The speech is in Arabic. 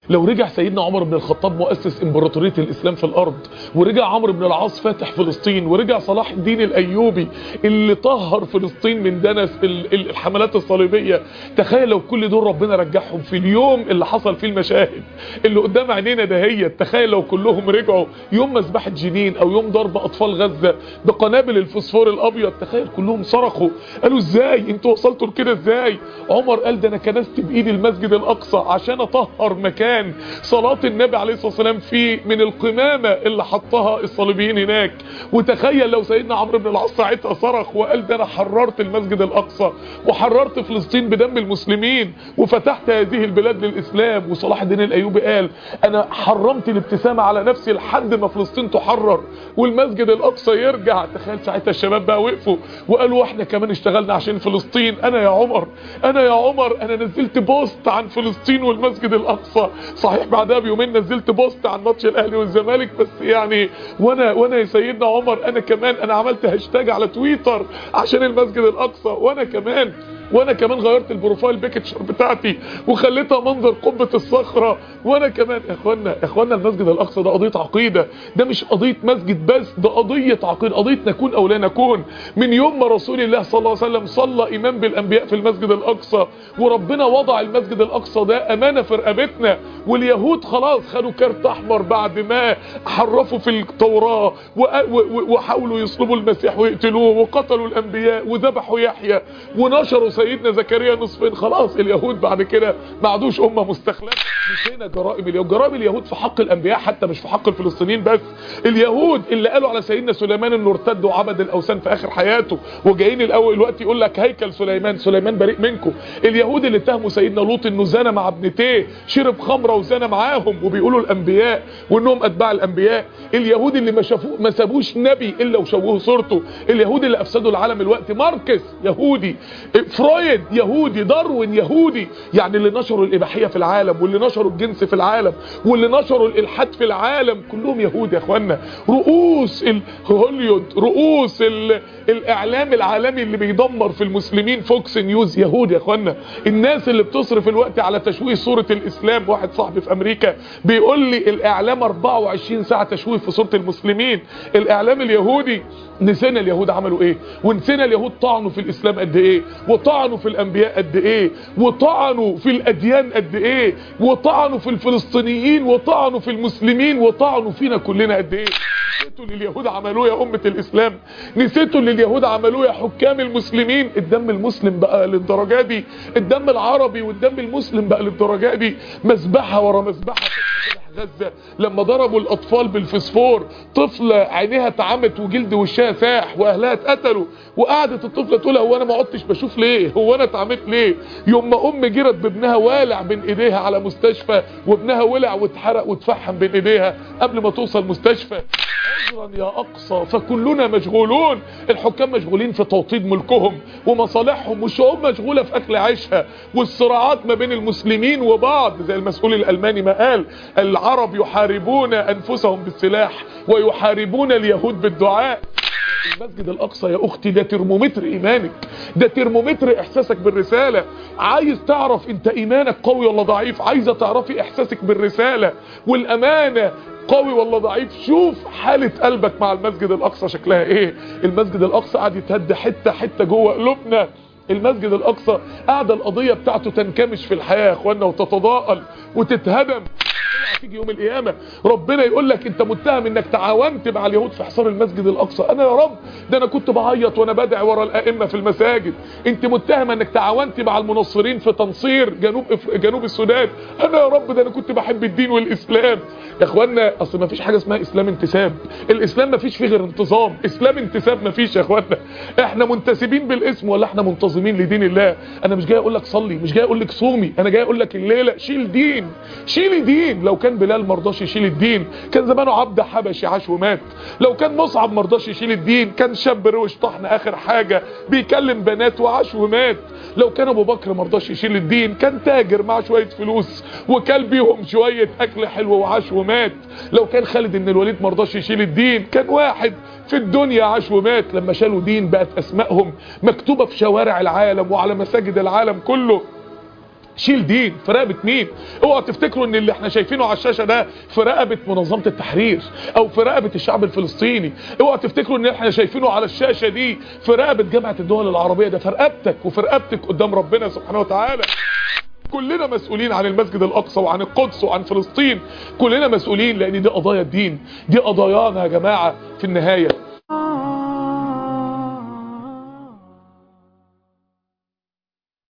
لو رجع سيدنا عمر بن الخطاب مؤسس امبراطورية الاسلام في الارض، ورجع عمرو بن العاص فاتح فلسطين، ورجع صلاح الدين الايوبي اللي طهر فلسطين من دنس الحملات الصليبية، تخيل لو كل دول ربنا رجعهم في اليوم اللي حصل فيه المشاهد اللي قدام عينينا دهيت. تخيل لو كلهم رجعوا يوم مذبحة جنين او يوم ضرب اطفال غزة بقنابل الفوسفور الابيض، تخيل كلهم صرخوا قالوا ازاي انتوا وصلتوا لكده ازاي؟ عمر قال ده انا كنست بايدي المسجد الاقصى عشان اطهر مكان صلاة النبي عليه الصلاة والسلام فيه من القمامة اللي حطها الصليبيين هناك. وتخيل لو سيدنا عمرو بن العاص ساعتها صرخ وقال ده انا حررت المسجد الاقصى وحررت فلسطين بدم المسلمين وفتحت هذه البلاد للاسلام. وصلاح الدين الايوبي قال انا حرمت الابتسامة على نفسي لحد ما فلسطين تحرر والمسجد الاقصى يرجع. تخيل ساعتها الشباب بقى وقفوا وقالوا احنا كمان اشتغلنا عشان فلسطين. انا يا عمر انا نزلت بوست عن فلسطين والمسجد الاقصى، صحيح بعدها بيومين نزلت بوست عن ماتش الاهلي والزمالك، بس يعني وانا يا سيدنا عمر انا عملت هاشتاج على تويتر عشان المسجد الاقصى، وانا كمان غيرت البروفايل بيكتشر بتاعتي وخليتها منظر قبة الصخرة. وانا كمان يا اخوانا المسجد الاقصى ده قضية عقيدة، ده مش قضية مسجد بس، ده قضية عقيدة، قضية نكون او لا نكون. من يوم ما رسول الله صلى الله عليه وسلم صلى امام بالانبياء في المسجد الاقصى، وربنا وضع المسجد الاقصى ده امانة في رقبتنا، واليهود خلاص خدوا كارت احمر بعد ما حرفوا في التوراة وحاولوا يصلبوا المسيح ويقتلوه وقتلوا الانبياء وذبحوا يحيى ونشروا سيدنا زكريا نصفين. خلاص اليهود بعد كده ما عادوش امه مستخلفه. نسينا جرائم اليهود في حق الانبياء، حتى مش في حق الفلسطينيين بس. اليهود اللي قالوا على سيدنا سليمان انه ارتد وعبد الاوثان في اخر حياته، وجايين الاول الوقت يقول لك هيكل سليمان بريء منكم. اليهود اللي اتهموا سيدنا لوط انه زنى مع ابنتيه، شرب خمره وزنى معاهم، وبيقولوا الانبياء وانهم اتباع الانبياء. اليهود اللي ما سابوش نبي الا وشوهوا صورته. اليهود اللي افسدوا العالم الوقت، ماركس يهودي، فرويد يهودي، داروين يهودي، يعني اللي نشروا الاباحيه في العالم واللي نشروا الجنس في العالم واللي نشروا الالحاد في العالم كلهم يهود يا اخوانا. رؤوس هوليود، رؤوس الاعلام العالمي اللي بيدمر في المسلمين، فوكس نيوز، يهود يا اخوانا. الناس اللي بتصرف الوقت على تشويه صوره الاسلام، واحد صاحبي في امريكا بيقول لي الاعلام 24 ساعه تشويه في صوره المسلمين، الاعلام اليهودي. نسينا اليهود عملوا ايه، ونسينا اليهود طعنوا في الاسلام قد ايه، وطعنوا في الانبياء قد ايه، وطعنوا في الاديان قد ايه، وطعنوا في الفلسطينيين، وطعنوا في المسلمين، وطعنوا فينا كلنا قد ايه. نسيتوا اللي اليهود عملوه يا امة الاسلام؟ نسيتوا اللي اليهود عملوه يا حكام المسلمين؟ الدم المسلم بقى للدرجة دي، الدم العربي والدم المسلم بقى للدرجة دي، مذبحة ورا مذبحة. غزة لما ضربوا الاطفال بالفسفور، طفلة عينيها اتعمت وجلد وشها ساح واهلها اتقتلوا، وقعدت الطفلة تقول هو انا ما عدتش بشوف ليه، هو انا اتعمت ليه؟ يوم ما ام جرت بابنها والع بين ايديها على مستشفى، وابنها ولع واتحرق واتفحم بين ايديها قبل ما توصل مستشفى. عذرا يا اقصى فكلنا مشغولون. الحكام مشغولين في توطيد ملكهم ومصالحهم، والشعوب مشغولة في اكل عيشها، والصراعات ما بين المسلمين وبعض زي المسؤول الالماني ما قال، العرب يحاربون انفسهم بالسلاح ويحاربون اليهود بالدعاء. المسجد الاقصى يا اختي ده ترمومتر ايمانك، ده ترمومتر احساسك بالرسالة. عايز تعرف انت ايمانك قوي ولا ضعيف، عايزة تعرفي احساسك بالرسالة والامانة قوي ولا ضعيف، شوف حالة قلبك مع المسجد الاقصى شكلها ايه. المسجد الاقصى قاعد يتهد حتة حتة جوه قلوبنا. المسجد الاقصى قاعدة القضية بتاعته تنكمش في الحياة يا اخوانا وتتضاءل وتتهدم. هتيجي يوم القيامة ربنا يقول لك انت متهم انك تعاونت مع اليهود في حصار المسجد الاقصى. انا يا رب ده انا كنت بعيط وانا بدعي ورا الائمة في المساجد. انت متهم انك تعاونت مع المنصرين في تنصير جنوب السودان. انا يا رب ده انا كنت بحب الدين والاسلام. يا اخوانا اصل ما فيش حاجة اسمها اسلام انتساب، الاسلام ما فيش فيه غير انتظام، اسلام انتساب ما فيش يا اخوانا. احنا منتسبين بالاسم ولا احنا منتظمين لدين الله؟ انا مش جاي اقول لك صلي، مش جاي اقول لك صومي، انا جاي اقول لك الليلة شيل دين، شيل دين. لو كان بلال مرضاش يشيل الدين كان زمانه عبد حبشي عاش ومات. لو كان مصعب مرضاش يشيل الدين كان شاب روش طحن اخر حاجة بيكلم بنات وعاش ومات. لو كان ابو بكر مرضاش يشيل الدين كان تاجر مع شوية فلوس وكل بيهم شوية اكل حلو وعاش ومات. لو كان خالد بن الوليد مرضاش يشيل الدين كان واحد في الدنيا عاش ومات. لما شالوا دين بقت اسمائهم مكتوبة في شوارع العالم وعلى مساجد العالم كله. شيل دين في رقبة مين؟ اوعوا تفتكروا ان اللي احنا شايفينه على الشاشة ده في رقبة منظمة التحرير او في رقبة الشعب الفلسطيني. اوعوا تفتكروا ان احنا شايفينه على الشاشة دي في رقبة جامعة الدول العربية. ده في رقبتك وفي رقبتك قدام ربنا سبحانه وتعالى. كلنا مسؤولين عن المسجد الأقصى وعن القدس وعن فلسطين، كلنا مسؤولين، لأن دي قضايا الدين، دي قضايانا يا جماعة في النهاية.